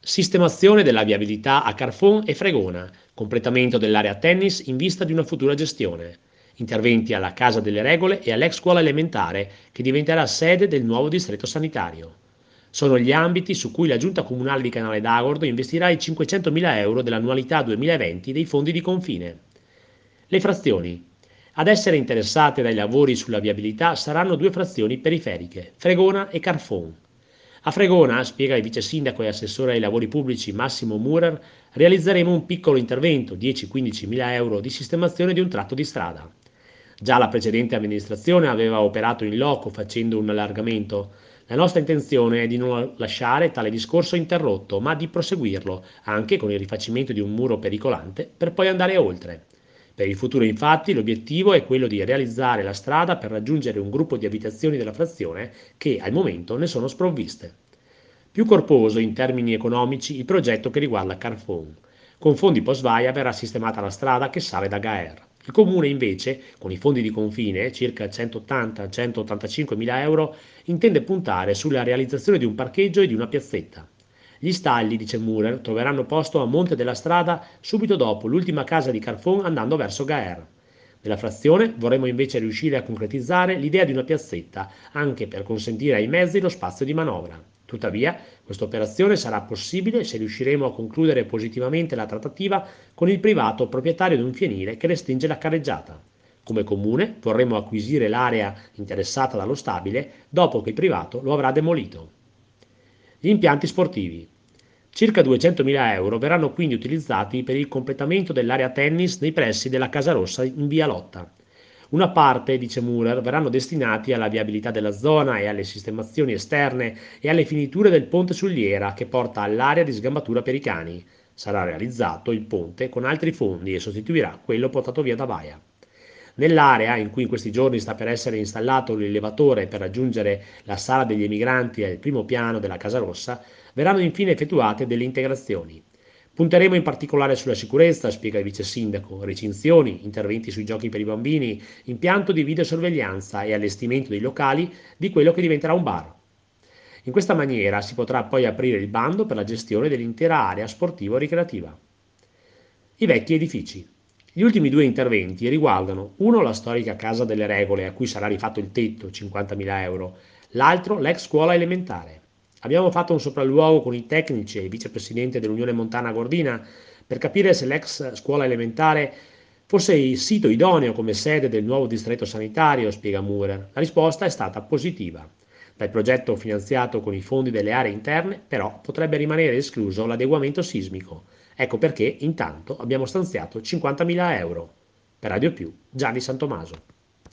Sistemazione della viabilità a Carfon e Fregona, completamento dell'area tennis in vista di una futura gestione, interventi alla Casa delle Regole e all'ex scuola elementare che diventerà sede del nuovo distretto sanitario. Sono gli ambiti su cui la Giunta Comunale di Canale d'Agordo investirà i 500.000 euro dell'annualità 2020 dei fondi di confine. Le frazioni. Ad essere interessate dai lavori sulla viabilità saranno due frazioni periferiche, Fregona e Carfon. A Fregona, spiega il vice sindaco e assessore ai lavori pubblici Massimo Murer, realizzeremo un piccolo intervento, 10-15 mila euro, di sistemazione di un tratto di strada. Già la precedente amministrazione aveva operato in loco facendo un allargamento. La nostra intenzione è di non lasciare tale discorso interrotto, ma di proseguirlo, anche con il rifacimento di un muro pericolante, per poi andare oltre. Per il futuro, infatti, l'obiettivo è quello di realizzare la strada per raggiungere un gruppo di abitazioni della frazione che al momento ne sono sprovviste. Più corposo in termini economici il progetto che riguarda Carfon. Con fondi post-VAIA verrà sistemata la strada che sale da Gaer. Il comune invece, con i fondi di confine, circa 180-185 mila euro, intende puntare sulla realizzazione di un parcheggio e di una piazzetta. Gli stalli, dice Murer, troveranno posto a monte della strada subito dopo l'ultima casa di Carfon andando verso Gaer. Nella frazione vorremmo invece riuscire a concretizzare l'idea di una piazzetta, anche per consentire ai mezzi lo spazio di manovra. Tuttavia, questa operazione sarà possibile se riusciremo a concludere positivamente la trattativa con il privato proprietario di un fienile che restringe la carreggiata. Come comune vorremmo acquisire l'area interessata dallo stabile dopo che il privato lo avrà demolito. Gli impianti sportivi. Circa 200.000 euro verranno quindi utilizzati per il completamento dell'area tennis nei pressi della Casa Rossa in via Lotta. Una parte, dice Murer, verranno destinati alla viabilità della zona e alle sistemazioni esterne e alle finiture del ponte Sugliera che porta all'area di sgambatura per i cani. Sarà realizzato il ponte con altri fondi e sostituirà quello portato via da Baia. Nell'area in cui in questi giorni sta per essere installato l'elevatore per raggiungere la sala degli emigranti al primo piano della Casa Rossa, verranno infine effettuate delle integrazioni. Punteremo in particolare sulla sicurezza, spiega il vice sindaco, recinzioni, interventi sui giochi per i bambini, impianto di videosorveglianza e allestimento dei locali di quello che diventerà un bar. In questa maniera si potrà poi aprire il bando per la gestione dell'intera area sportivo-ricreativa. I vecchi edifici. Gli ultimi due interventi riguardano uno la storica Casa delle Regole a cui sarà rifatto il tetto, 50.000 euro, l'altro l'ex scuola elementare. Abbiamo fatto un sopralluogo con i tecnici e il vicepresidente dell'Unione Montana Gordina per capire se l'ex scuola elementare fosse il sito idoneo come sede del nuovo distretto sanitario, spiega Murer. La risposta è stata positiva. Dal progetto finanziato con i fondi delle aree interne, però, potrebbe rimanere escluso l'adeguamento sismico. Ecco perché, intanto, abbiamo stanziato 50.000 euro. Per Radio Più, Gianni Santomaso.